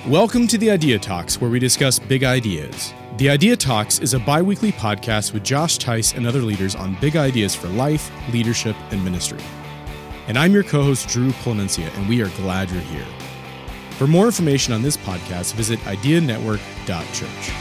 Welcome to the Idea Talks, where we discuss big ideas. The Idea Talks is a bi-weekly podcast with Josh Tice and other leaders on big ideas for life, leadership, and ministry. And I'm your co-host, Drew Polonencia, and we are glad you're here. For more information on this podcast, visit ideanetwork.church.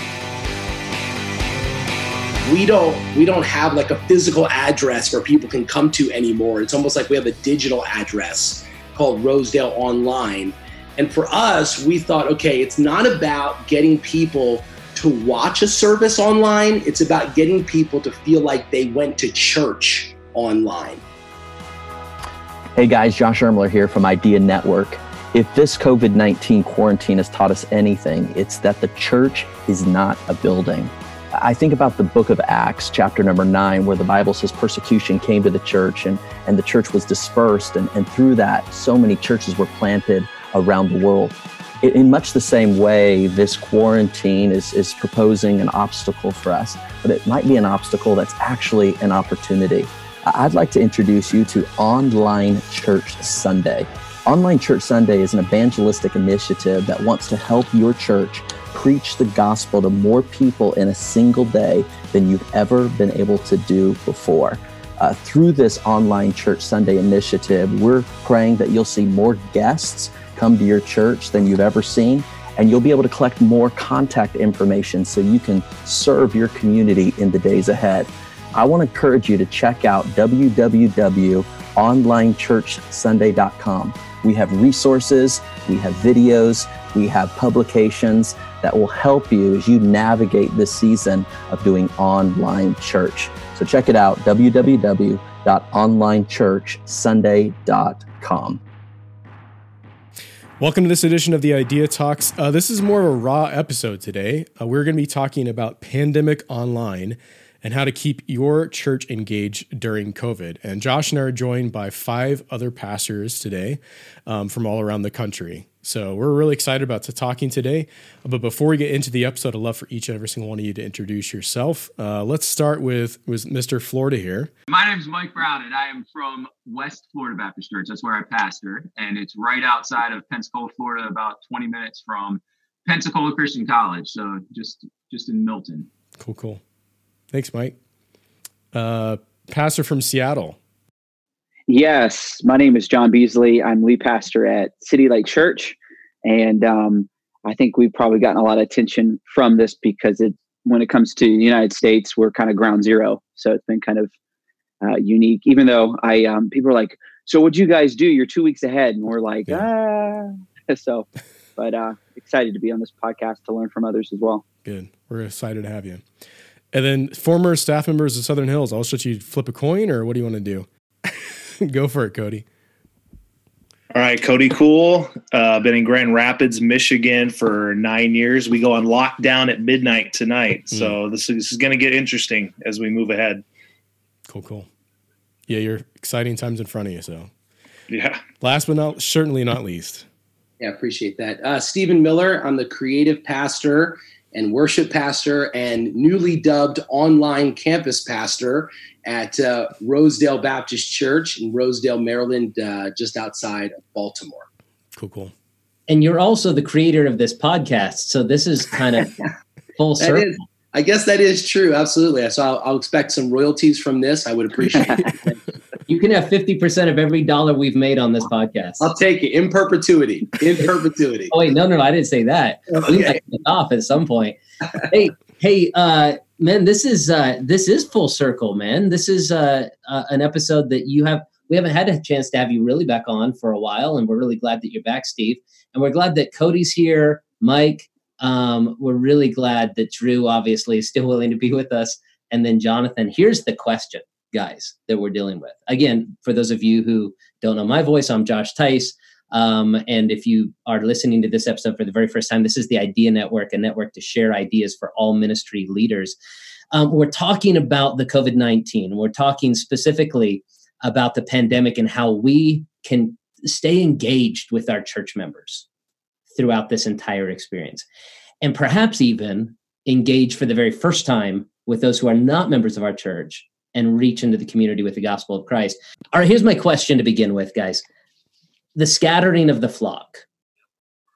We don't have like a physical address where people can come to anymore. It's almost like we have a digital address called Rosedale Online. And for us, we thought, okay, it's not about getting people to watch a service online. It's about getting people to feel like they went to church online. Hey guys, Josh Ermler here from Idea Network. If this COVID-19 quarantine has taught us anything, it's that the church is not a building. I think about the book of Acts, chapter number 9, where the Bible says persecution came to the church and the church was dispersed. And through that, so many churches were planted around the world. In much the same way, this quarantine is proposing an obstacle for us, but it might be an obstacle that's actually an opportunity. I'd like to introduce you to Online Church Sunday. Online Church Sunday is an evangelistic initiative that wants to help your church preach the gospel to more people in a single day than you've ever been able to do before. Through this Online Church Sunday initiative, we're praying that you'll see more guests come to your church than you've ever seen, and you'll be able to collect more contact information so you can serve your community in the days ahead. I want to encourage you to check out www.onlinechurchsunday.com. We have resources, we have videos, we have publications that will help you as you navigate this season of doing online church. So check it out, www.onlinechurchsunday.com. Welcome to this edition of the Idea Talks. This is more of a raw episode today. We're going to be talking about pandemic online and how to keep your church engaged during COVID. And Josh and I are joined by 5 other pastors today from all around the country. So we're really excited about talking today. But before we get into the episode, I'd love for each and every single one of you to introduce yourself. Let's start with Mr. Florida here. My name is Mike Brown, and I am from West Florida Baptist Church. That's where I pastor, and it's right outside of Pensacola, Florida, about 20 minutes from Pensacola Christian College. So just in Milton. Cool. Thanks, Mike. Pastor from Seattle. Yes, my name is John Beasley. I'm lead pastor at City Lake Church, and I think we've probably gotten a lot of attention from this because when it comes to the United States, we're kind of ground zero. So it's been kind of unique. Even though people are like, "So what'd you guys do? You're 2 weeks ahead," and we're like, So, but excited to be on this podcast to learn from others as well. Good. We're excited to have you. And then former staff members of Southern Hills. I'll just let you flip a coin, or what do you want to do? Go for it, Cody. All right, Cody Cool. Been in Grand Rapids, Michigan for 9 years. We go on lockdown at midnight tonight. So this is going to get interesting as we move ahead. Cool. Yeah, you're exciting times in front of you. So yeah. Last but certainly not least. Yeah, appreciate that. Stephen Miller. I'm the creative pastor and worship pastor and newly dubbed online campus pastor at Rosedale Baptist Church in Rosedale, Maryland, just outside of Baltimore. Cool. And you're also the creator of this podcast. So this is kind of full circle. I guess that is true. Absolutely. So I'll expect some royalties from this. I would appreciate it. You can have 50% of every dollar we've made on this podcast. I'll take it in perpetuity. Oh, wait, no, I didn't say that. We might get off at some point. Hey, man, this is full circle, man. This is an episode that we haven't had a chance to have you really back on for a while, and we're really glad that you're back, Steve. And we're glad that Cody's here, Mike. We're really glad that Drew obviously is still willing to be with us, and then Jonathan. Here's the question, guys, that we're dealing with. Again, for those of you who don't know my voice, I'm Josh Tice. And if you are listening to this episode for the very first time, this is the Idea Network, a network to share ideas for all ministry leaders. We're talking about the COVID-19. We're talking specifically about the pandemic and how we can stay engaged with our church members throughout this entire experience. And perhaps even engage for the very first time with those who are not members of our church and reach into the community with the gospel of Christ. All right, here's my question to begin with, guys. The scattering of the flock.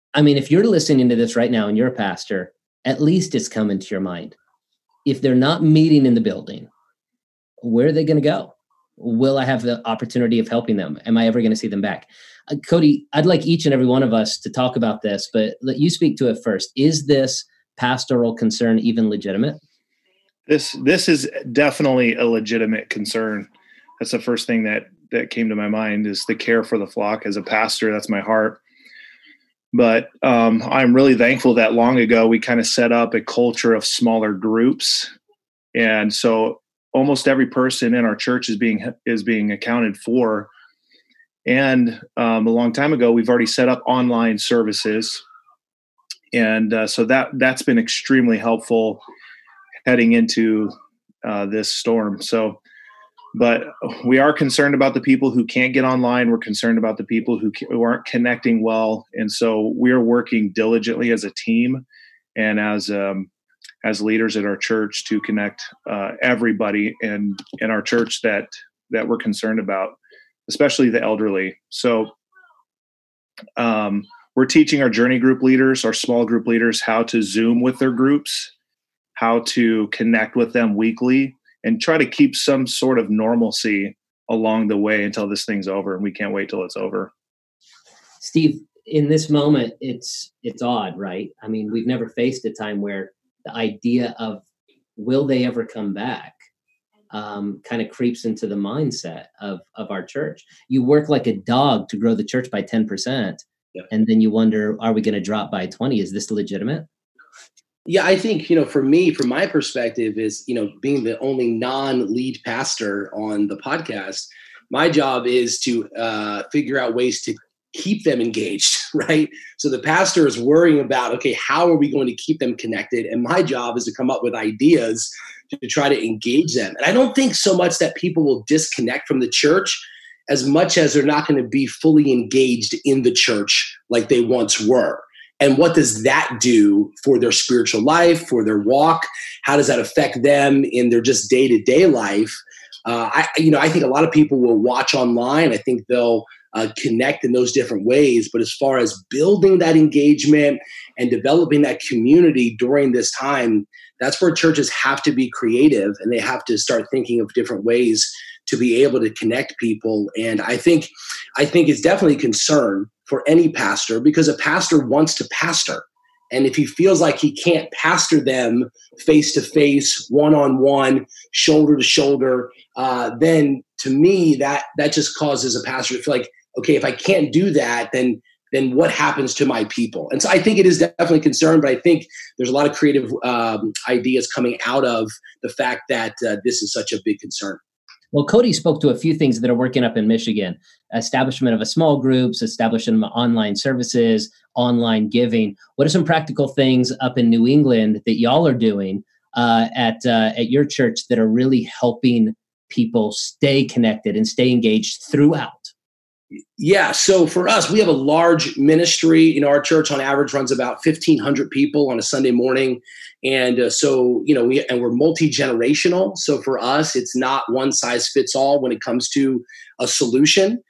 I mean, if you're listening to this right now and you're a pastor, at least it's coming to your mind. If they're not meeting in the building, where are they going to go? Will I have the opportunity of helping them? Am I ever going to see them back? Cody, I'd like each and every one of us to talk about this, but let you speak to it first. Is this pastoral concern even legitimate? This is definitely a legitimate concern. That's the first thing that came to my mind, is the care for the flock. As a pastor, that's my heart. But I'm really thankful that long ago we kind of set up a culture of smaller groups, and so almost every person in our church is being accounted for. And a long time ago, we've already set up online services, and so that's been extremely helpful heading into this storm. So, but we are concerned about the people who can't get online. We're concerned about the people who aren't connecting well, and so we are working diligently as a team and as leaders at our church to connect everybody in our church that we're concerned about, especially the elderly. So we're teaching our journey group leaders, our small group leaders, how to Zoom with their groups, how to connect with them weekly, and try to keep some sort of normalcy along the way until this thing's over. And we can't wait till it's over. Steve, in this moment, it's odd, right? I mean, we've never faced a time where the idea of will they ever come back kind of creeps into the mindset of our church. You work like a dog to grow the church by 10%. Yep. And then you wonder, are we going to drop by 20? Is this legitimate? Yeah, I think, for me, from my perspective is, being the only non-lead pastor on the podcast, my job is to figure out ways to keep them engaged, right? So the pastor is worrying about, okay, how are we going to keep them connected? And my job is to come up with ideas to try to engage them. And I don't think so much that people will disconnect from the church as much as they're not going to be fully engaged in the church like they once were. And what does that do for their spiritual life, for their walk? How does that affect them in their just day-to-day life? I think a lot of people will watch online. I think they'll connect in those different ways. But as far as building that engagement and developing that community during this time, that's where churches have to be creative, and they have to start thinking of different ways to be able to connect people. And I think it's definitely a concern for any pastor, because a pastor wants to pastor. And if he feels like he can't pastor them face to face, one-on-one, shoulder to shoulder, then to me, that just causes a pastor to feel like, okay, if I can't do that, then what happens to my people? And so I think it is definitely a concern, but I think there's a lot of creative ideas coming out of the fact that this is such a big concern. Well, Cody spoke to a few things that are working up in Michigan: establishment of a small groups, establishment of online services, online giving. What are some practical things up in New England that y'all are doing at your church that are really helping people stay connected and stay engaged throughout? Yeah. So for us, we have a large ministry. Our church on average runs about 1,500 people on a Sunday morning. And we're multi-generational. So for us, it's not one size fits all when it comes to a solution.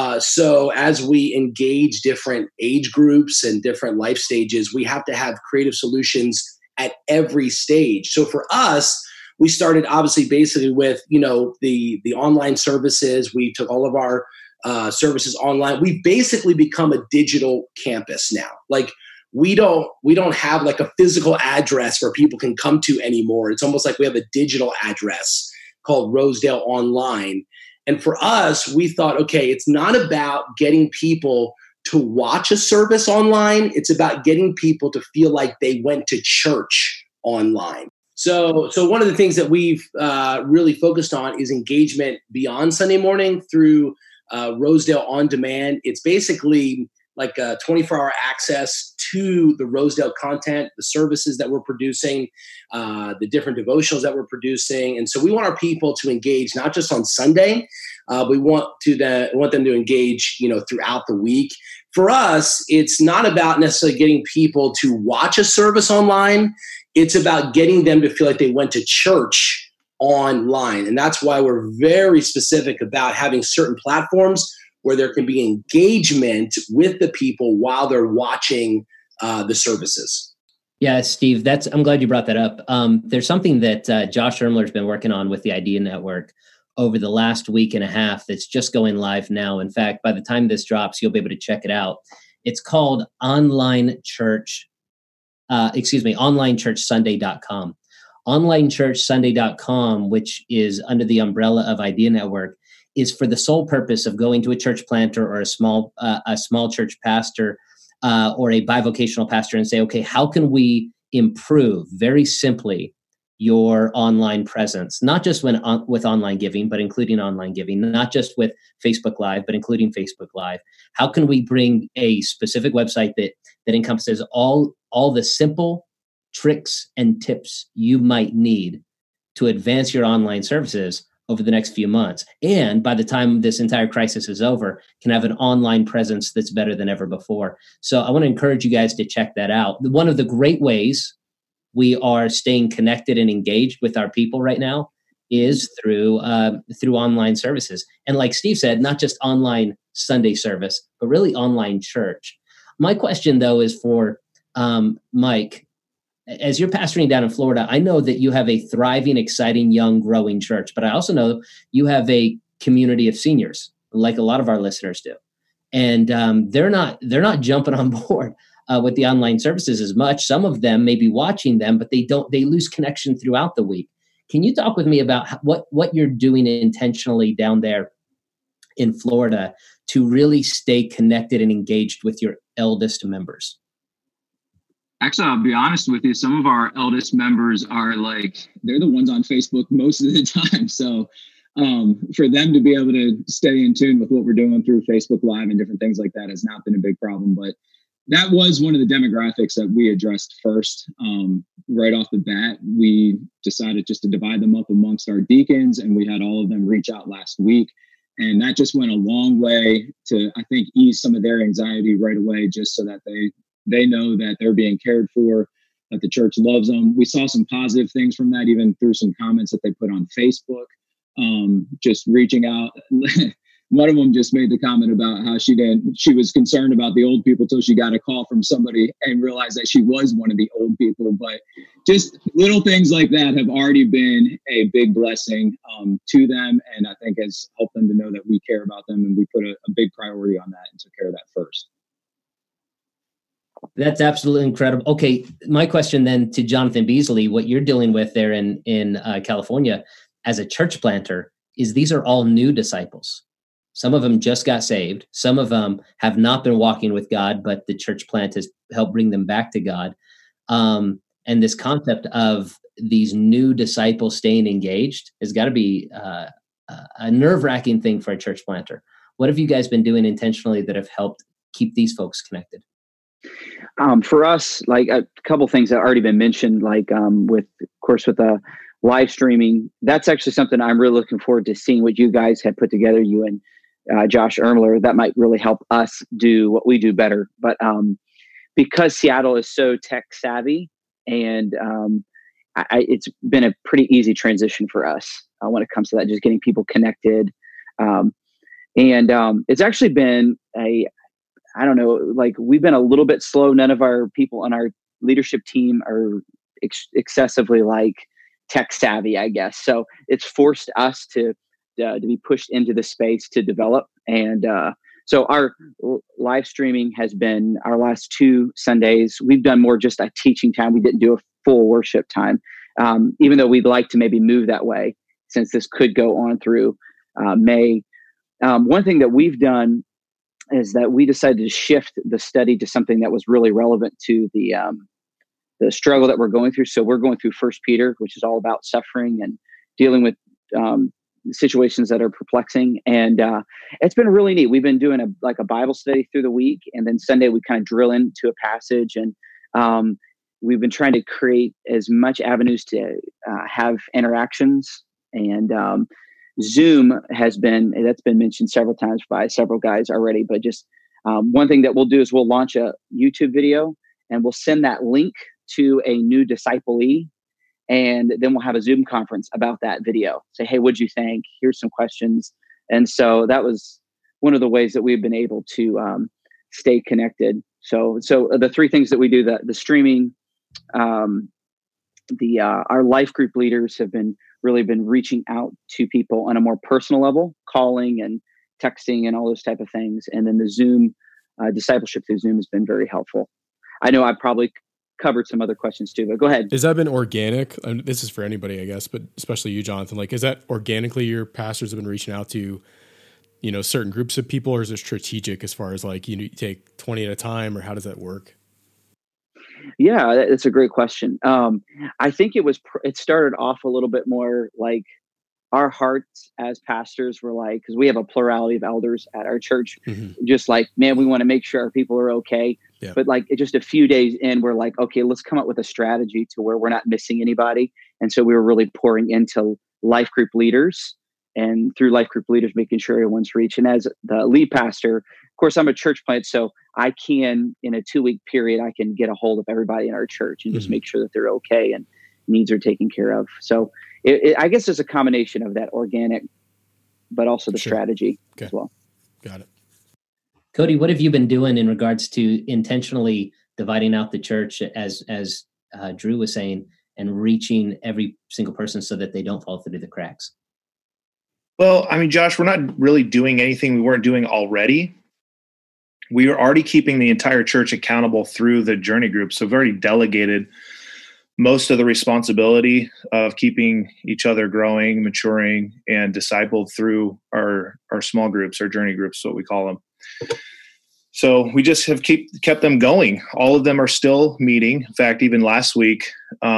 So as we engage different age groups and different life stages, we have to have creative solutions at every stage. So for us, we started obviously basically with, the online services. We took all of our services online. We've basically become a digital campus now. Like we don't have like a physical address where people can come to anymore. It's almost like we have a digital address called Rosedale Online. And for us, we thought, okay, it's not about getting people to watch a service online. It's about getting people to feel like they went to church online. So one of the things that we've really focused on is engagement beyond Sunday morning through Rosedale On Demand. It's basically like a 24-hour access to the Rosedale content, the services that we're producing, the different devotionals that we're producing. And so we want our people to engage not just on Sunday, we want them to engage, throughout the week. For us, it's not about necessarily getting people to watch a service online. It's about getting them to feel like they went to church online. And that's why we're very specific about having certain platforms where there can be engagement with the people while they're watching the services. Yeah, Steve, I'm glad you brought that up. There's something that Josh Ermler's been working on with the Idea Network over the last week and a half that's just going live now. In fact, by the time this drops, you'll be able to check it out. It's called onlinechurchsunday.com. Onlinechurchsunday.com, which is under the umbrella of Idea Network, is for the sole purpose of going to a church planter or a small church pastor or a bivocational pastor and say, okay, how can we improve very simply your online presence, not just with online giving, but including online giving, not just with Facebook Live, but including Facebook Live. How can we bring a specific website that encompasses all the simple tricks and tips you might need to advance your online services over the next few months? And by the time this entire crisis is over, can have an online presence that's better than ever before. So I want to encourage you guys to check that out. One of the great ways we are staying connected and engaged with our people right now is through online services. And like Steve said, not just online Sunday service, but really online church. My question, though, is for Mike. As you're pastoring down in Florida, I know that you have a thriving, exciting, young, growing church, but I also know you have a community of seniors, like a lot of our listeners do. And they're not jumping on board with the online services as much. Some of them may be watching them, but they lose connection throughout the week. Can you talk with me about what you're doing intentionally down there in Florida to really stay connected and engaged with your eldest members? Actually, I'll be honest with you. Some of our eldest members are they're the ones on Facebook most of the time. So for them to be able to stay in tune with what we're doing through Facebook Live and different things like that has not been a big problem. But that was one of the demographics that we addressed first. Right off the bat, we decided just to divide them up amongst our deacons, and we had all of them reach out last week. And that just went a long way to, I think, ease some of their anxiety right away, just so that they know that they're being cared for, that the church loves them. We saw some positive things from that, even through some comments that they put on Facebook, just reaching out. One of them just made the comment about how she was concerned about the old people till she got a call from somebody and realized that she was one of the old people. But just little things like that have already been a big blessing to them. And I think has helped them to know that we care about them, and we put a big priority on that and took care of that first. That's absolutely incredible. Okay, my question then to Jonathan Beasley, what you're dealing with there in California as a church planter is these are all new disciples. Some of them just got saved. Some of them have not been walking with God, but the church plant has helped bring them back to God. And this concept of these new disciples staying engaged has got to be a nerve-wracking thing for a church planter. What have you guys been doing intentionally that have helped keep these folks connected? For us, like a couple things that have already been mentioned, with the live streaming, that's actually something I'm really looking forward to seeing what you guys have put together, you and Josh Ermler. That might really help us do what we do better. But because Seattle is so tech savvy, and it's been a pretty easy transition for us when it comes to that, just getting people connected. And it's actually been we've been a little bit slow. None of our people on our leadership team are excessively tech savvy, I guess. So it's forced us to be pushed into the space to develop. And so our live streaming has been our last 2 Sundays. We've done more just a teaching time. We didn't do a full worship time, even though we'd like to maybe move that way since this could go on through May. One thing that we've done is that we decided to shift the study to something that was really relevant to the struggle that we're going through. So we're going through 1 Peter, which is all about suffering and dealing with situations that are perplexing. And it's been really neat. We've been doing a Bible study through the week, and then Sunday we kind of drill into a passage, and we've been trying to create as much avenues to have interactions. And Zoom that's been mentioned several times by several guys already, but just one thing that we'll do is we'll launch a YouTube video, and we'll send that link to a new disciplee, and then we'll have a Zoom conference about that video. Say, hey, what'd you think? Here's some questions. And so that was one of the ways that we've been able to stay connected. So the three things that we do: the streaming, our life group leaders have been reaching out to people on a more personal level, calling and texting and all those type of things. And then the Zoom discipleship through Zoom has been very helpful. I know I probably covered some other questions too, but go ahead. Has that been organic? This is for anybody, I guess, but especially you, Jonathan. Like, is that organically your pastors have been reaching out to, certain groups of people, or is it strategic as far as like, you take 20 at a time, or how does that work? Yeah, it's a great question. I think it started off a little bit more like our hearts as pastors were like, because we have a plurality of elders at our church, just like, man, we want to make sure our people are okay. Yeah. But like just a few days in, we're like, okay, let's come up with a strategy to where we're not missing anybody. And so we were really pouring into life group leaders, and through life group leaders, making sure everyone's reached. And as the lead pastor, of course, I'm a church plant, so I can, in a 2-week period, I can get a hold of everybody in our church and just make sure that they're okay and needs are taken care of. So I guess it's a combination of that organic, but also the strategy as well. Got it. Cody, what have you been doing in regards to intentionally dividing out the church, as Drew was saying, and reaching every single person so that they don't fall through the cracks? Well, I mean, Josh, we're not really doing anything we weren't doing already. We are already keeping the entire church accountable through the journey group. So we've already delegated most of the responsibility of keeping each other growing, maturing, and discipled through our small groups, our journey groups, what we call them. So we just have kept them going. All of them are still meeting. In fact, even last week,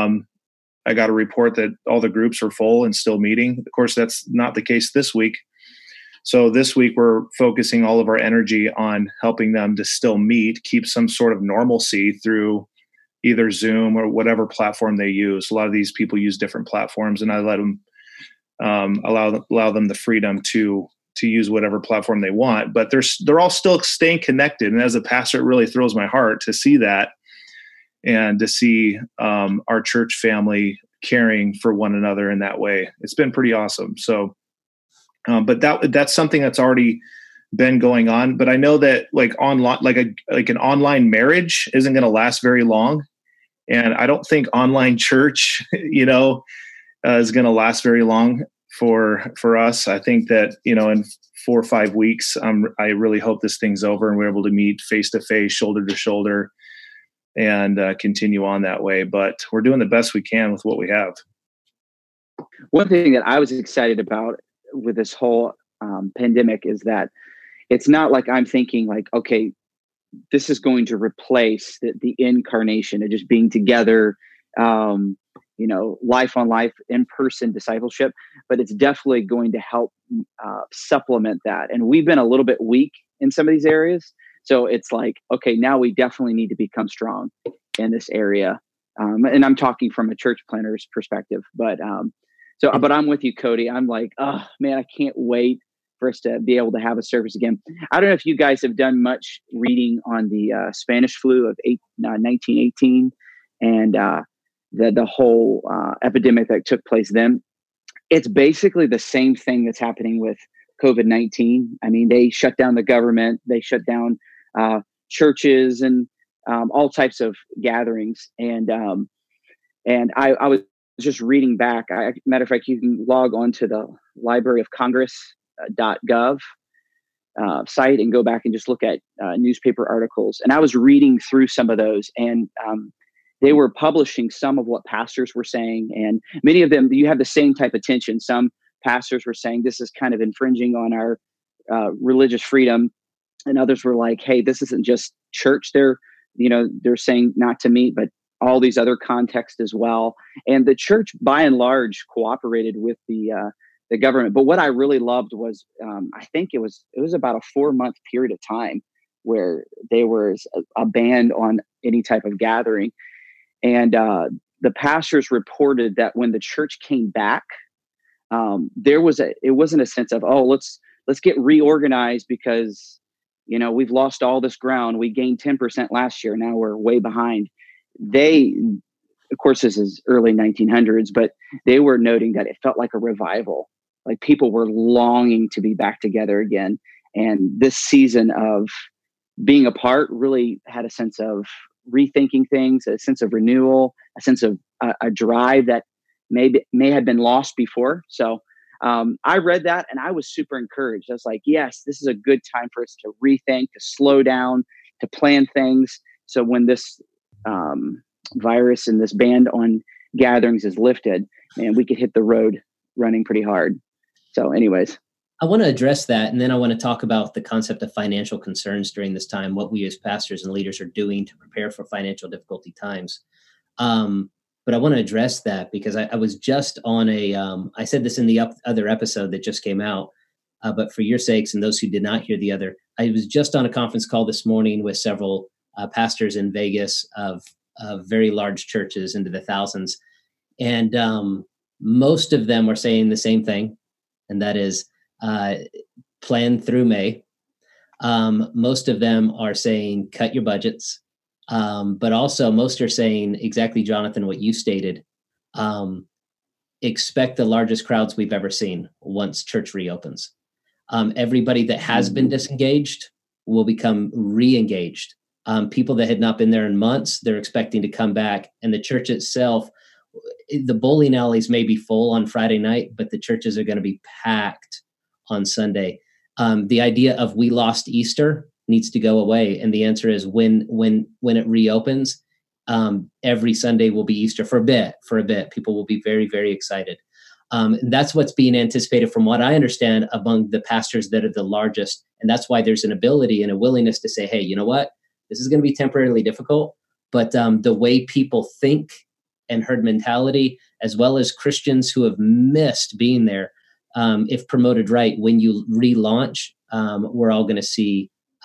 I got a report that all the groups are full and still meeting. Of course, that's not the case this week. So this week, we're focusing all of our energy on helping them to still meet, keep some sort of normalcy through either Zoom or whatever platform they use. A lot of these people use different platforms, and I let them allow them the freedom to use whatever platform they want. But they're all still staying connected. And as a pastor, it really thrills my heart to see that, and to see our church family caring for one another in that way. It's been pretty awesome. So, but that's something that's already been going on. But I know that like online, like an online marriage isn't going to last very long. And I don't think online church, is going to last very long for us. I think that, in 4 or 5 weeks, I really hope this thing's over and we're able to meet face to face, shoulder to shoulder, and continue on that way. But we're doing the best we can with what we have. One thing that I was excited about with this whole pandemic is that it's not like I'm thinking like, okay, this is going to replace the incarnation of just being together, life on life, in-person discipleship, but it's definitely going to help supplement that. And we've been a little bit weak in some of these areas. So it's like, okay, now we definitely need to become strong in this area. And I'm talking from a church planner's perspective, but I'm with you, Cody. I'm like, oh man, I can't wait for us to be able to have a service again. I don't know if you guys have done much reading on the Spanish flu of 1918 and the whole epidemic that took place then. It's basically the same thing that's happening with COVID-19. I mean, they shut down the government, they shut down churches and all types of gatherings. And I was just reading back. Matter of fact, you can log on to the Library of Congress.gov site and go back and just look at newspaper articles. And I was reading through some of those, and they were publishing some of what pastors were saying. And many of them, you have the same type of tension. Some pastors were saying this is kind of infringing on our religious freedom. And others were like, hey, this isn't just church. They're saying not to meet, but all these other contexts as well. And the church, by and large, cooperated with the government. But what I really loved was, I think it was about a 4-month period of time where there was a ban on any type of gathering. And the pastors reported that when the church came back, it wasn't a sense of, oh, let's get reorganized because, we've lost all this ground. We gained 10% last year. Now we're way behind. Of course, this is early 1900s, but they were noting that it felt like a revival. Like people were longing to be back together again. And this season of being apart really had a sense of rethinking things, a sense of renewal, a sense of a drive that may have been lost before. So I read that and I was super encouraged. I was like, yes, this is a good time for us to rethink, to slow down, to plan things. So when this virus and this ban on gatherings is lifted, man, we could hit the road running pretty hard. So anyways. I want to address that. And then I want to talk about the concept of financial concerns during this time, what we as pastors and leaders are doing to prepare for financial difficulty times. But I want to address that because I was just on I said this in the other episode that just came out, but for your sakes and those who did not hear the other, I was just on a conference call this morning with several pastors in Vegas of very large churches into the thousands. And most of them are saying the same thing, and that is, plan through May. Most of them are saying cut your budgets, but also most are saying exactly, Jonathan, what you stated. Expect the largest crowds we've ever seen once church reopens. Everybody that has been disengaged will become re-engaged. People that had not been there in months, they're expecting to come back, and the church itself, the bowling alleys may be full on Friday night, but the churches are going to be packed on Sunday. The idea of we lost Easter needs to go away. And the answer is when it reopens, every Sunday will be Easter for a bit. People will be very, very excited. And that's what's being anticipated from what I understand among the pastors that are the largest. And that's why there's an ability and a willingness to say, hey, you know what? This is going to be temporarily difficult, but the way people think and herd mentality, as well as Christians who have missed being there, if promoted right, when you relaunch, we're all going to see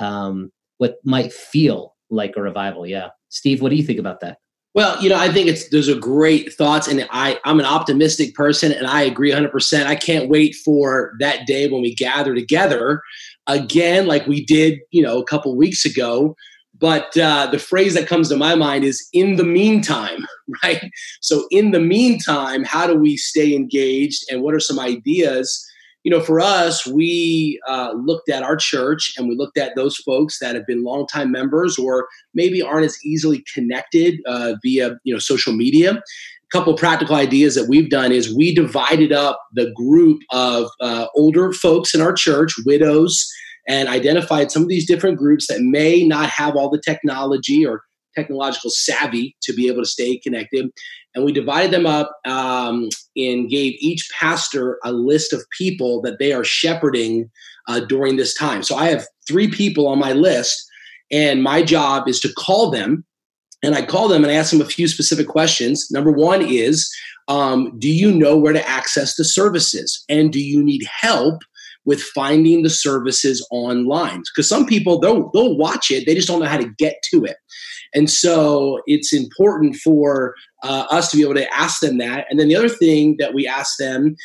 what might feel like a revival. Yeah. Steve, what do you think about that? Well, I think those are great thoughts, and I'm an optimistic person, and I agree 100%. I can't wait for that day when we gather together again, like we did, a couple of weeks ago. But the phrase that comes to my mind is in the meantime, right? So in the meantime, how do we stay engaged, and what are some ideas? For us, we looked at our church and we looked at those folks that have been longtime members or maybe aren't as easily connected via social media. A couple of practical ideas that we've done is we divided up the group of older folks in our church, widows, and identified some of these different groups that may not have all the technology or technological savvy to be able to stay connected. And we divided them up and gave each pastor a list of people that they are shepherding during this time. So I have 3 people on my list, and my job is to call them. And I call them and I ask them a few specific questions. Number 1 is, do you know where to access the services? And do you need help with finding the services online? Because some people, they'll watch it, they just don't know how to get to it. And so it's important for us to be able to ask them that. And then the other thing that we ask them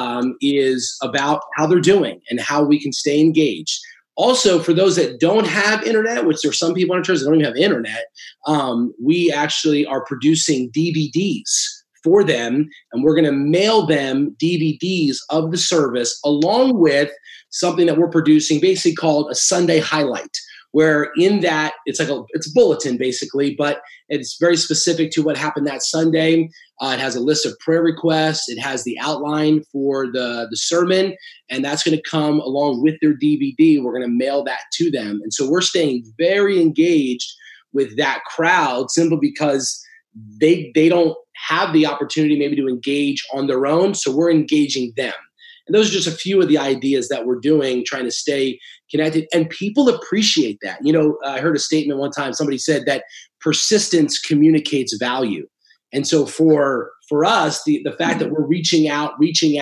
is about how they're doing and how we can stay engaged. Also, for those that don't have internet, which there are some people in our church that don't even have internet, we actually are producing DVDs for them, and we're going to mail them DVDs of the service along with something that we're producing basically called a Sunday highlight, where in that it's a bulletin basically, but it's very specific to what happened that Sunday. It has a list of prayer requests. It has the outline for the sermon, and that's going to come along with their DVD. We're going to mail that to them. And so we're staying very engaged with that crowd simply because they don't have the opportunity maybe to engage on their own. So we're engaging them. And those are just a few of the ideas that we're doing, trying to stay connected. And people appreciate that. I heard a statement one time, somebody said that persistence communicates value. And so for us, the fact that we're reaching out,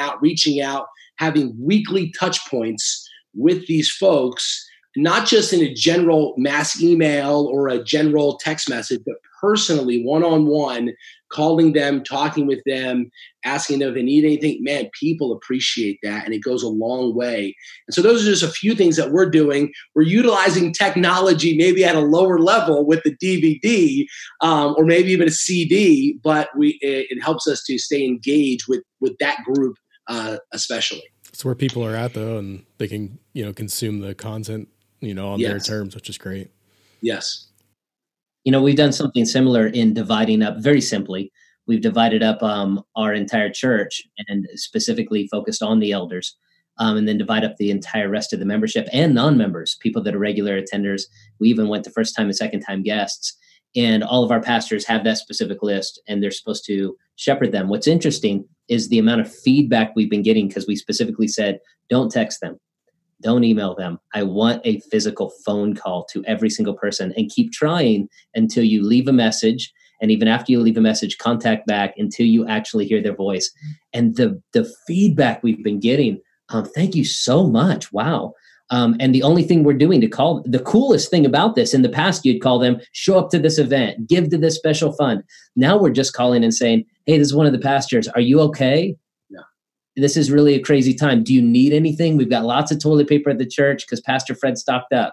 having weekly touch points with these folks, not just in a general mass email or a general text message, but personally, one-on-one, calling them, talking with them, asking them if they need anything. Man, people appreciate that, and it goes a long way. And so those are just a few things that we're doing. We're utilizing technology maybe at a lower level with the DVD or maybe even a CD, but it helps us to stay engaged with that group especially. It's where people are at though, and they can, consume the content, on their terms, which is great. Yes. We've done something similar in dividing up, very simply. We've divided up our entire church and specifically focused on the elders, and then divide up the entire rest of the membership and non-members, people that are regular attenders. We even went to first time and second time guests. And all of our pastors have that specific list, and they're supposed to shepherd them. What's interesting is the amount of feedback we've been getting, because we specifically said, don't text them, don't email them. I want a physical phone call to every single person, and keep trying until you leave a message. And even after you leave a message, contact back until you actually hear their voice. And the feedback we've been getting, thank you so much. Wow. And the only thing we're doing to call, the coolest thing about this, in the past, you'd call them, show up to this event, give to this special fund. Now we're just calling and saying, hey, this is one of the pastors. Are you okay? Yeah. This is really a crazy time. Do you need anything? We've got lots of toilet paper at the church because Pastor Fred stocked up.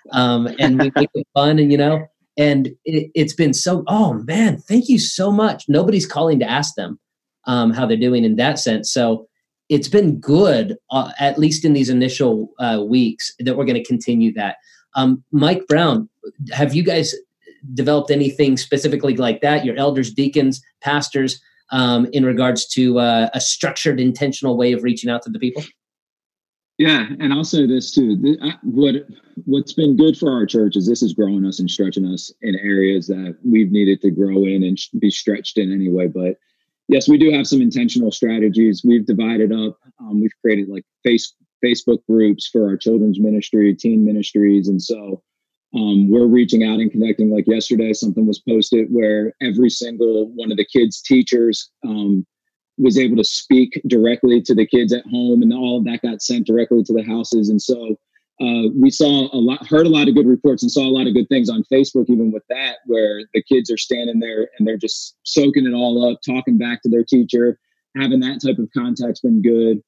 And we make it fun, and it's been so, oh man, thank you so much. Nobody's calling to ask them how they're doing in that sense. So it's been good, at least in these initial weeks, that we're going to continue that. Mike Brown, have you guys developed anything specifically like that, your elders, deacons, pastors, in regards to a structured, intentional way of reaching out to the people? Yeah, and I'll say this too. What's been good for our church is this is growing us and stretching us in areas that we've needed to grow in and be stretched in anyway. But yes, we do have some intentional strategies. We've divided up. We've created like Facebook groups for our children's ministry, teen ministries. And so we're reaching out and connecting. Like yesterday, something was posted where every single one of the kids' teachers was able to speak directly to the kids at home, and all of that got sent directly to the houses. And so we heard a lot of good reports and saw a lot of good things on Facebook, even with that, where the kids are standing there and they're just soaking it all up, talking back to their teacher. Having that type of contact's been good.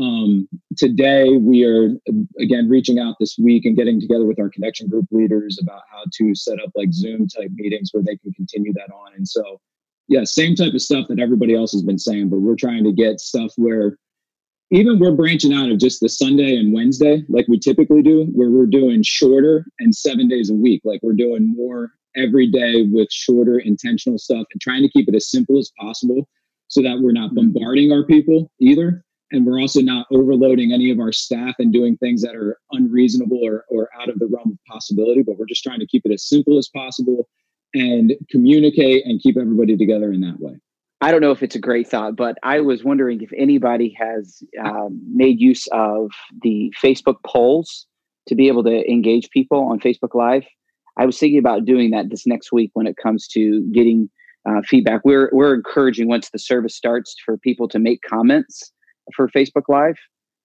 Today, we are, again, reaching out this week and getting together with our connection group leaders about how to set up like Zoom type meetings where they can continue that on. And so, yeah, same type of stuff that everybody else has been saying, but we're trying to get stuff where even we're branching out of just the Sunday and Wednesday, like we typically do, where we're doing shorter and 7 days a week. Like we're doing more every day with shorter intentional stuff and trying to keep it as simple as possible so that we're not bombarding our people either. And we're also not overloading any of our staff and doing things that are unreasonable or out of the realm of possibility, but we're just trying to keep it as simple as possible and communicate and keep everybody together in that way. I don't know if it's a great thought, but I was wondering if anybody has made use of the Facebook polls to be able to engage people on Facebook Live. I was thinking about doing that this next week when it comes to getting feedback. We're encouraging, once the service starts, for people to make comments for Facebook Live.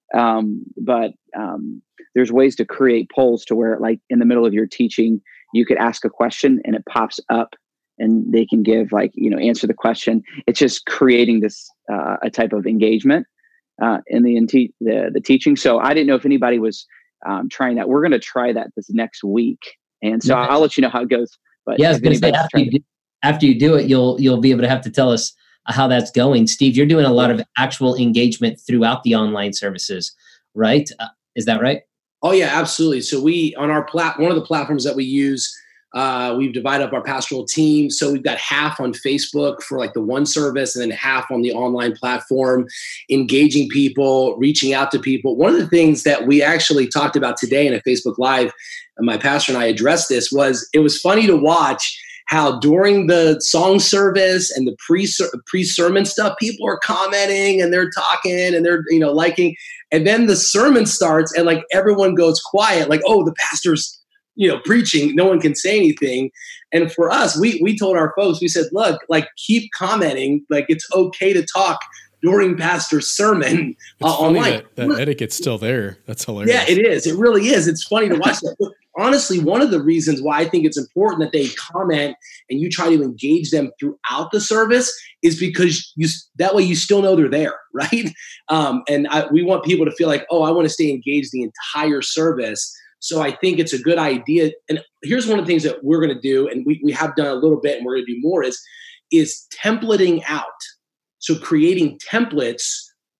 But there's ways to create polls to where, like in the middle of your teaching, you could ask a question and it pops up and they can give, like, answer the question. It's just creating this a type of engagement in the teaching. So I didn't know if anybody was trying that. We're going to try that this next week, and so I'll let you know how it goes. But yeah, I was going to say, after you do it, you'll be able to have to tell us how that's going. Steve, you're doing a lot of actual engagement throughout the online services, right? Is that right? Oh yeah, absolutely. So we, on our one of the platforms that we use, we've divided up our pastoral team. So we've got half on Facebook for like the one service, and then half on the online platform, engaging people, reaching out to people. One of the things that we actually talked about today in a Facebook Live, and my pastor and I addressed this, was it was funny to watch how during the song service and the pre-sermon stuff, people are commenting and they're talking and they're, liking. And then the sermon starts and like everyone goes quiet, like, oh, the pastor's, preaching, no one can say anything. And for us, we told our folks, we said, look, like, keep commenting. Like, it's okay to talk during pastor's sermon online. That etiquette's still there. That's hilarious. Yeah, it is. It really is. It's funny to watch that. But honestly, one of the reasons why I think it's important that they comment and you try to engage them throughout the service is because that way you still know they're there, right? We want people to feel like, oh, I want to stay engaged the entire service. So I think it's a good idea. And here's one of the things that we're going to do, and we have done a little bit and we're going to do more, is templating out. So creating templates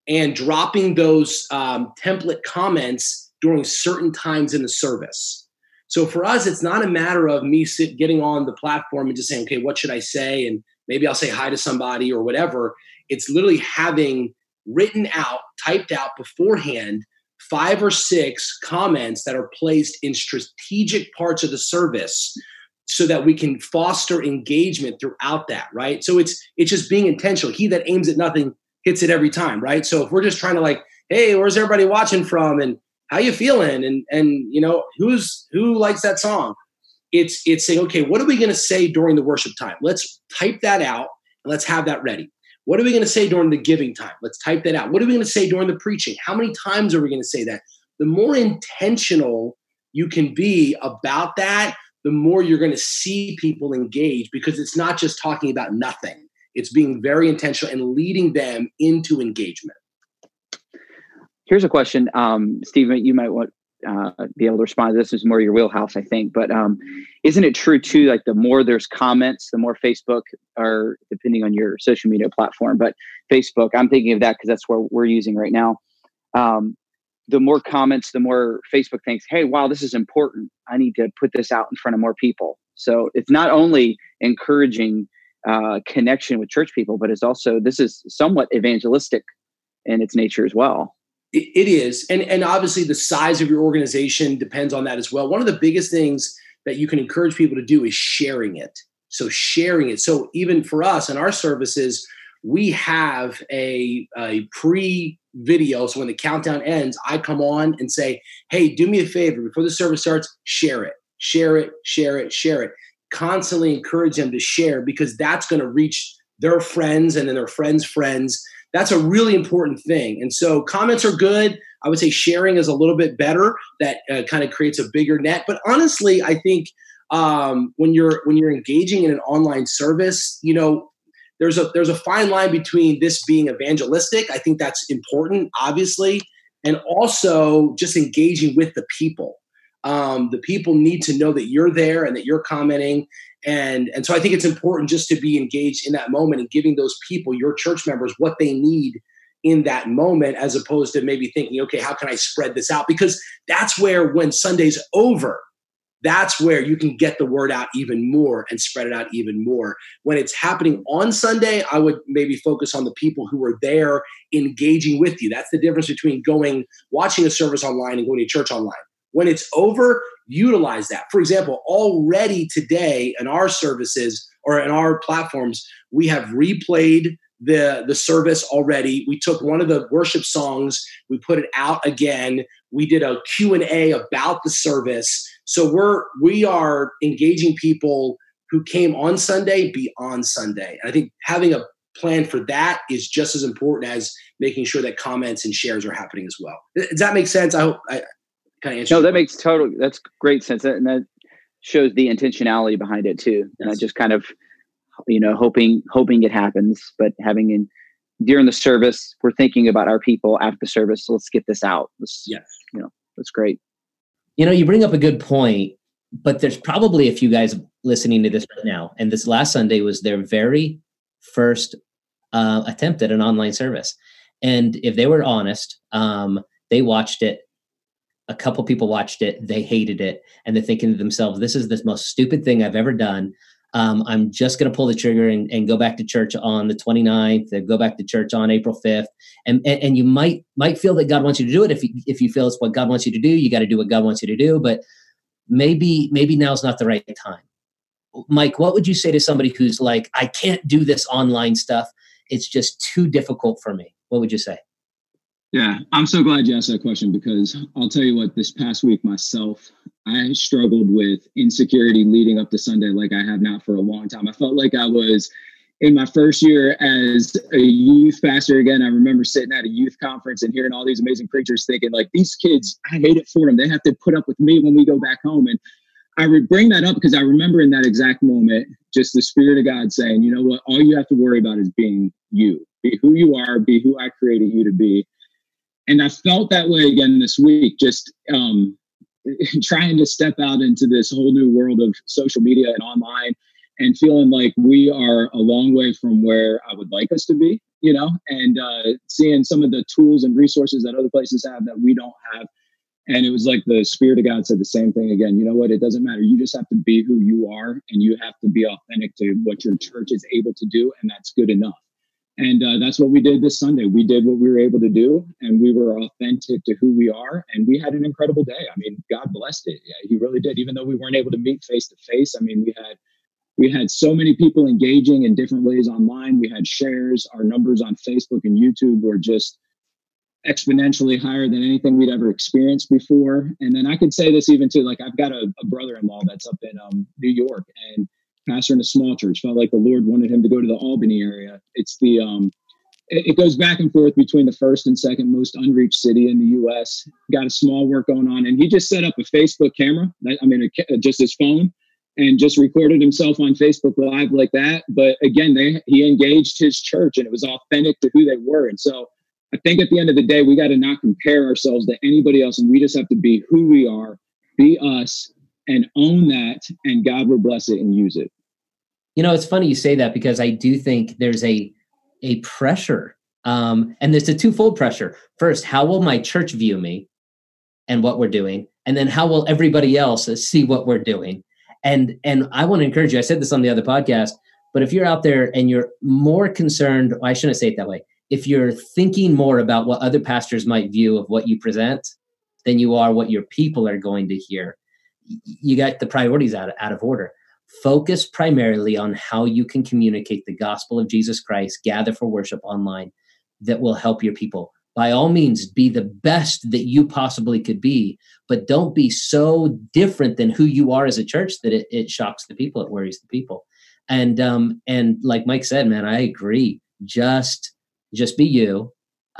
and dropping those template comments during certain times in the service. So for us, it's not a matter of me getting on the platform and just saying, okay, what should I say? And maybe I'll say hi to somebody or whatever. It's literally having written out, typed out beforehand, 5 or 6 comments that are placed in strategic parts of the service so that we can foster engagement throughout that, right? So it's just being intentional. He that aims at nothing hits it every time, right? So if we're just trying to like, hey, where's everybody watching from? And how you feeling? And you know, who likes that song? It's saying, okay, what are we going to say during the worship time? Let's type that out and let's have that ready. What are we going to say during the giving time? Let's type that out. What are we going to say during the preaching? How many times are we going to say that? The more intentional you can be about that, the more you're going to see people engage, because it's not just talking about nothing. It's being very intentional and leading them into engagement. Here's a question, Stephen, you might want be able to respond to this. Is more your wheelhouse, I think. But isn't it true too? Like the more there's comments, the more Facebook, or depending on your social media platform, but Facebook, I'm thinking of that because that's what we're using right now. The more comments, the more Facebook thinks, hey, wow, this is important. I need to put this out in front of more people. So it's not only encouraging connection with church people, but it's also, this is somewhat evangelistic in its nature as well. It is. And obviously the size of your organization depends on that as well. One of the biggest things that you can encourage people to do is sharing it. So sharing it. So even for us in our services, we have a pre-video. So when the countdown ends, I come on and say, hey, do me a favor. Before the service starts, share it, share it, share it, share it. Constantly encourage them to share, because that's going to reach their friends and then their friends' friends. That's a really important thing. And so comments are good. I would say sharing is a little bit better. That kind of creates a bigger net. But honestly, I think when you're engaging in an online service, you know, there's a fine line between this being evangelistic. I think that's important, obviously, and also just engaging with the people. The people need to know that you're there and that you're commenting. And so I think it's important just to be engaged in that moment and giving those people, your church members, what they need in that moment, as opposed to maybe thinking, okay, how can I spread this out? Because that's where, when Sunday's over, that's where you can get the word out even more and spread it out even more. When it's happening on Sunday, I would maybe focus on the people who are there engaging with you. That's the difference between watching a service online and going to church online. When it's over, utilize that. For example, already today in our services or in our platforms, we have replayed the service already. We took one of the worship songs, we put it out again. We did a Q&A about the service. So we are engaging people who came on Sunday beyond Sunday. And I think having a plan for that is just as important as making sure that comments and shares are happening as well. Does that make sense? I hope I kind of answered. No, that's great sense. And that shows the intentionality behind it too. And I just kind of, hoping it happens, but during the service, we're thinking about our people after the service. So let's get this out. That's great. You bring up a good point, but there's probably a few guys listening to this right now. And this last Sunday was their very first attempt at an online service. And if they were honest, they watched it. A couple people watched it. They hated it. And they're thinking to themselves, this is the most stupid thing I've ever done. I'm just going to pull the trigger and go back to church on the 29th, go back to church on April 5th. And you might feel that God wants you to do it. If you feel it's what God wants you to do, you got to do what God wants you to do. But maybe now's not the right time. Mike, what would you say to somebody who's like, I can't do this online stuff. It's just too difficult for me. What would you say? Yeah, I'm so glad you asked that question, because I'll tell you what, this past week myself, I struggled with insecurity leading up to Sunday like I have now for a long time. I felt like I was in my first year as a youth pastor. Again, I remember sitting at a youth conference and hearing all these amazing preachers thinking, like, these kids, I hate it for them. They have to put up with me when we go back home. And I would bring that up because I remember in that exact moment, just the Spirit of God saying, you know what, all you have to worry about is being you. Be who you are, be who I created you to be. And I felt that way again this week, just trying to step out into this whole new world of social media and online, and feeling like we are a long way from where I would like us to be. and seeing some of the tools and resources that other places have that we don't have. And it was like the Spirit of God said the same thing again. You know what? It doesn't matter. You just have to be who you are, and you have to be authentic to what your church is able to do, and that's good enough. And that's what we did this Sunday. We did what we were able to do, and we were authentic to who we are, and we had an incredible day. I mean, God blessed it. Yeah, He really did. Even though we weren't able to meet face to face, I mean, we had so many people engaging in different ways online. We had shares. Our numbers on Facebook and YouTube were just exponentially higher than anything we'd ever experienced before. And then I could say this even too, like I've got a brother-in-law that's up in New York and pastor in a small church. Felt like the Lord wanted him to go to the Albany area. It's the it goes back and forth between the first and second most unreached city in the U.S. Got a small work going on, and he just set up a Facebook camera. Just his phone, and just recorded himself on Facebook Live like that. But again, he engaged his church, and it was authentic to who they were. And so I think at the end of the day, we got to not compare ourselves to anybody else, and we just have to be who we are, be us, and own that, and God will bless it and use it. It's funny you say that, because I do think there's a pressure, and there's a twofold pressure. First, how will my church view me and what we're doing? And then how will everybody else see what we're doing? And I want to encourage you, I said this on the other podcast, but if you're out there and you're more concerned, I shouldn't say it that way. If you're thinking more about what other pastors might view of what you present than you are what your people are going to hear, you got the priorities out of order. Focus primarily on how you can communicate the gospel of Jesus Christ, gather for worship online, that will help your people. By all means, be the best that you possibly could be, but don't be so different than who you are as a church that it shocks the people, it worries the people. And like Mike said, man, I agree. Just be you,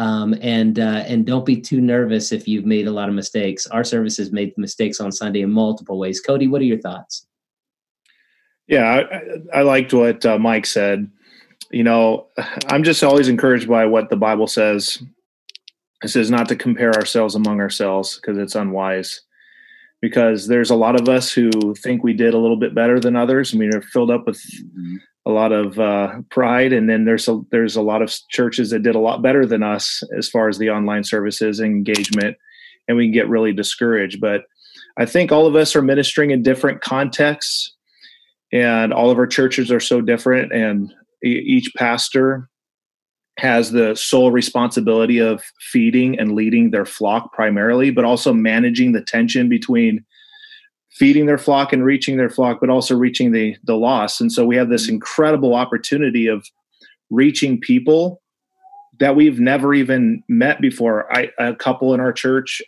and don't be too nervous if you've made a lot of mistakes. Our service has made mistakes on Sunday in multiple ways. Cody, what are your thoughts? Yeah, I liked what Mike said. I'm just always encouraged by what the Bible says. It says not to compare ourselves among ourselves, because it's unwise. Because there's a lot of us who think we did a little bit better than others. I mean, they're filled up with a lot of pride, and then there's a lot of churches that did a lot better than us as far as the online services and engagement, and we can get really discouraged. But I think all of us are ministering in different contexts, and all of our churches are so different, and each pastor has the sole responsibility of feeding and leading their flock primarily, but also managing the tension between feeding their flock and reaching their flock, but also reaching the lost. And so we have this incredible opportunity of reaching people that we've never even met before. A couple in our church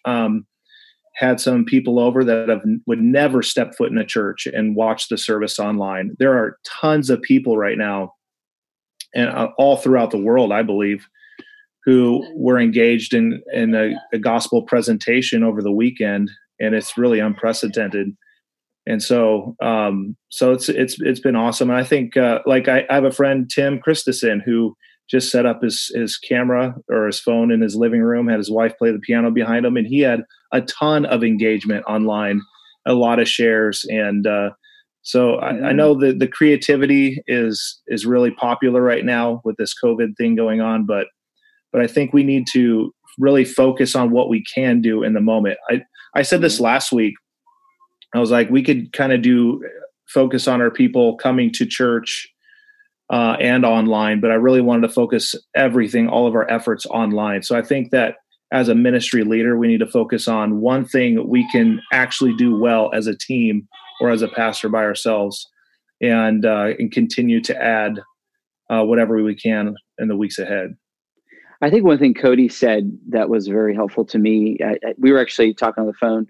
had some people over that would never step foot in a church and watch the service online. There are tons of people right now, and all throughout the world, I believe, who were engaged in a gospel presentation over the weekend, and it's really unprecedented. And so it's been awesome. And I think I have a friend, Tim Christensen, who just set up his camera or his phone in his living room, had his wife play the piano behind him, and he had a ton of engagement online, a lot of shares. And so I know that the creativity is really popular right now with this COVID thing going on, but I think we need to really focus on what we can do in the moment. I said this last week. I was like, we could kind of focus on our people coming to church and online, but I really wanted to focus all of our efforts online. So I think that as a ministry leader, we need to focus on one thing we can actually do well as a team or as a pastor by ourselves, and continue to add whatever we can in the weeks ahead. I think one thing Cody said that was very helpful to me, we were actually talking on the phone,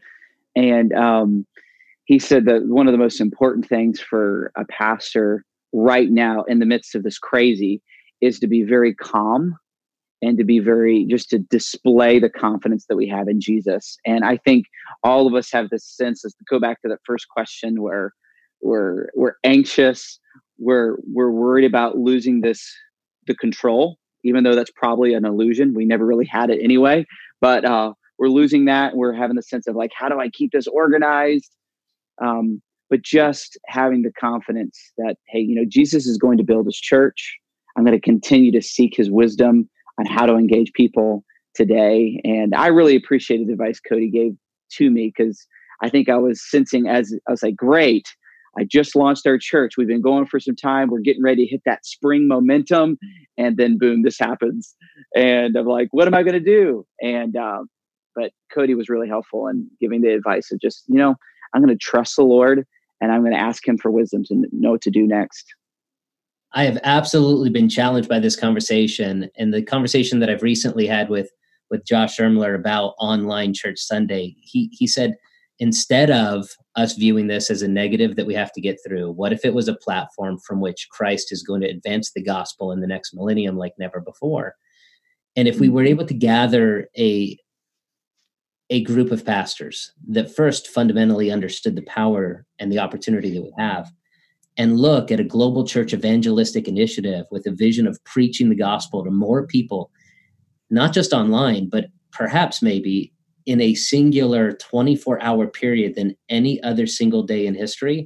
and he said that one of the most important things for a pastor right now in the midst of this crazy is to be very calm and to be just to display the confidence that we have in Jesus. And I think all of us have this sense, as to go back to that first question, where we're anxious, we're worried about losing the control, even though that's probably an illusion. We never really had it anyway, but we're losing that. We're having the sense of like, how do I keep this organized? But just having the confidence that, hey, Jesus is going to build his church. I'm going to continue to seek his wisdom on how to engage people today. And I really appreciated the advice Cody gave to me, because I think I was sensing, as I was like, great, I just launched our church. We've been going for some time. We're getting ready to hit that spring momentum. And then boom, this happens. And I'm like, what am I going to do? And, but Cody was really helpful in giving the advice of just, I'm going to trust the Lord, and I'm going to ask him for wisdom to know what to do next. I have absolutely been challenged by this conversation, and the conversation that I've recently had with Josh Ermler about online church Sunday. He said, instead of us viewing this as a negative that we have to get through, what if it was a platform from which Christ is going to advance the gospel in the next millennium like never before? And if we were able to gather a group of pastors that first fundamentally understood the power and the opportunity that we have, and look at a global church evangelistic initiative with a vision of preaching the gospel to more people, not just online, but perhaps maybe in a singular 24-hour period than any other single day in history,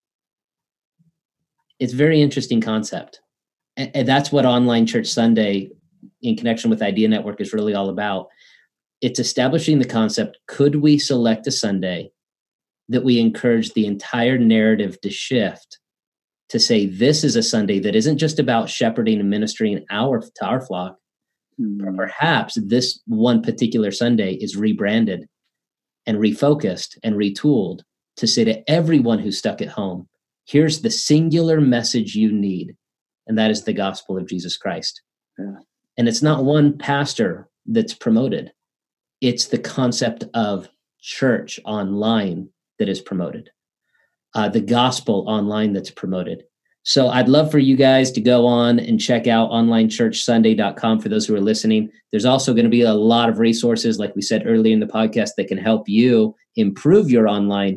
it's a very interesting concept. And that's what Online Church Sunday, in connection with Idea Network, is really all about. It's establishing the concept, could we select a Sunday that we encourage the entire narrative to shift to say, this is a Sunday that isn't just about shepherding and ministering to our flock, but perhaps this one particular Sunday is rebranded and refocused and retooled to say to everyone who's stuck at home, here's the singular message you need, and that is the gospel of Jesus Christ. Yeah. And it's not one pastor that's promoted. It's the concept of church online that is promoted, the gospel online that's promoted. So I'd love for you guys to go on and check out onlinechurchsunday.com for those who are listening. There's also going to be a lot of resources, like we said earlier in the podcast, that can help you improve your online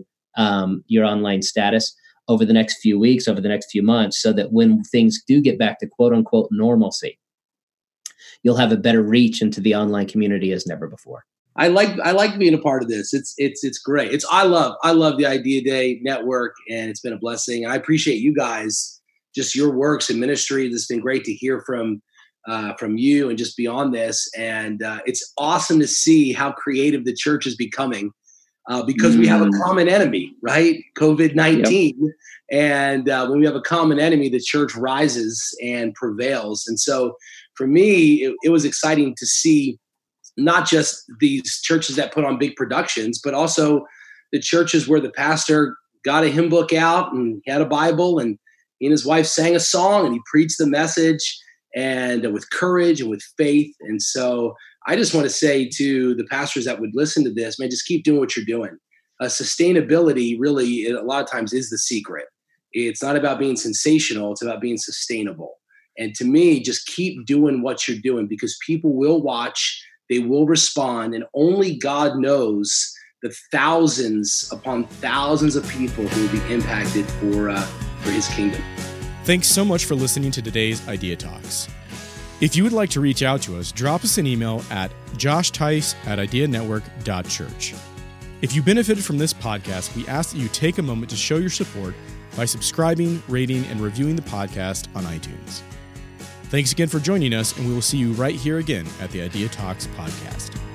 status over the next few weeks, over the next few months, so that when things do get back to quote unquote normalcy, you'll have a better reach into the online community as never before. I like being a part of this. It's great. I love the Idea Day Network, and it's been a blessing. And I appreciate you guys, just your works and ministry. It's been great to hear from you and just beyond this. And it's awesome to see how creative the church is becoming because we have a common enemy, right? COVID-19. Yep. And when we have a common enemy, the church rises and prevails. And so for me, it was exciting to see not just these churches that put on big productions, but also the churches where the pastor got a hymn book out and he had a Bible, and he and his wife sang a song and he preached the message, and with courage and with faith. And so I just want to say to the pastors that would listen to this, man, just keep doing what you're doing. Sustainability really, a lot of times, is the secret. It's not about being sensational. It's about being sustainable. And to me, just keep doing what you're doing, because people will watch. They will respond, and only God knows the thousands upon thousands of people who will be impacted for his kingdom. Thanks so much for listening to today's Idea Talks. If you would like to reach out to us, drop us an email at joshtice@ideanetwork.church. If you benefited from this podcast, we ask that you take a moment to show your support by subscribing, rating, and reviewing the podcast on iTunes. Thanks again for joining us, and we will see you right here again at the Idea Talks podcast.